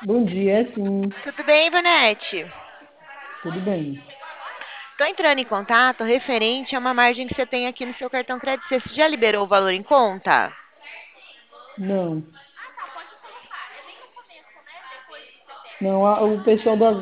Bom dia, sim, Tudo bem, Ivanete? tudo bem. Estou entrando em contato referente a uma margem que você tem aqui no seu cartão crédito. Você já liberou o valor em conta? Não, não, o pessoal do